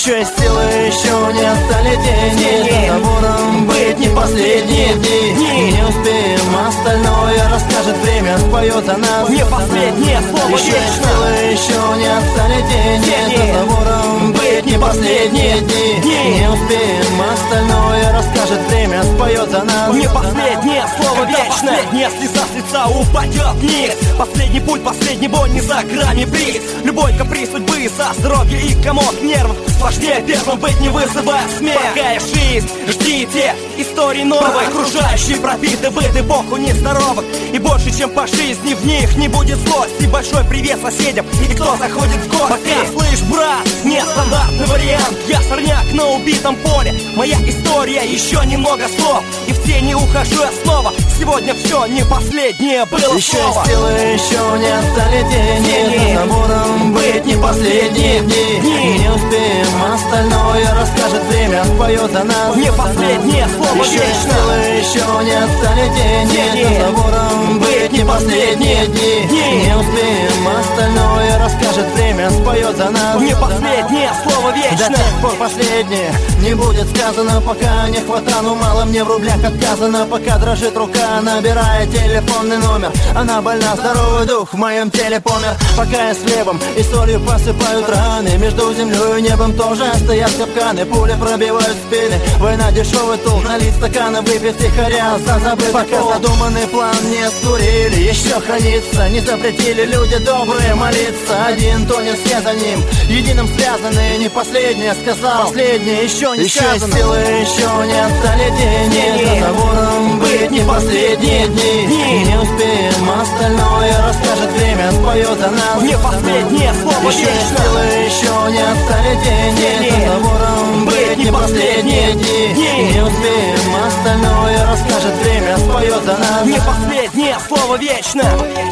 Еще есть силы, еще не остались тени. За забором быть не последние дни. Не успеем, остальное расскажет время, споет за нас. Не последнее слово еще вечно. есть силы, еще не остались тени. За забором быть не последние дни. Не успеем, остальное расскажет время, споет за нас. Не последнее слово вечно. Последняя слеза с лица упадет вниз. Последний путь, последний бой, не за грани приз. Любой каприз судьбы, со здоровья и комок нервов. Сложнее первым быть, не вызывая смех. Пока есть жизнь, ждите историй новых. Окружающие пропиты быт эпоху нездоровых. И больше, чем по жизни, в них не будет злости. Большой привет соседям и кто заходит в гости. Пока, слышь, брат, нестандартный вариант. Я сорняк на убитом поле. Моя история, еще немного слов. И в тени ухожу я снова. Сегодня все не последнее было еще слово. Еще силы, еще не остались тени. За забором быть не последние дни. Не успеем, остальное расскажет время, споет за нас. Не последнее слово еще вечно. силы, еще не остались тени. За забором быть не последние дни. Не успеем, остальное расскажет время, споет за нас. Не последнее слово До вечно. тех пор последнее не будет сказано, пока не хватает, ну мало мне в рублях отказано. Пока дрожит рука, набирая телефонный номер. Она больна, здоровый дух в моем теле помер. Пока я с хлебом и солью посыпают раны. Между землей и небом тоже стоят капканы. Пули пробивают спины, война дешевый тул. Налить стаканы, выпить тихоря, забыть. Пока задуманный план не скурили, еще хранится. Не запретили люди добрые молиться. Один тонет, все за ним, единым связаны. Не последнее сказал, последнее еще не сказано. Еще силы, еще не остались тени. За забором быть не последние дни. Не успеем, остальное расскажет время, споет за нас. Не последнее слово еще вечно. силы, еще не остались тени. За забором быть не последние дни. Не успеем, остальное расскажет время, споет за нас. Не последнее слово вечно.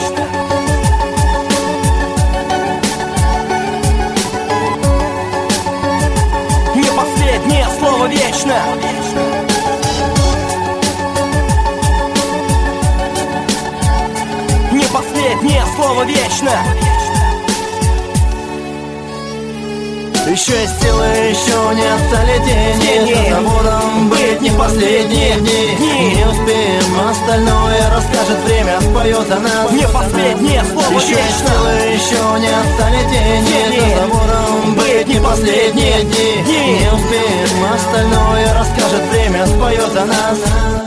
Не последнее слово вечно. Не последнее слово вечно. Еще есть силы, еще не остались тени. За забором быть не последние дни. Не успеем, остальное расскажет время, споет за нас. Не последнее слово еще есть вечно. силы, еще не остались тени. За забором быть не последние дни. Не успеем, остальное расскажет время, споет за нас.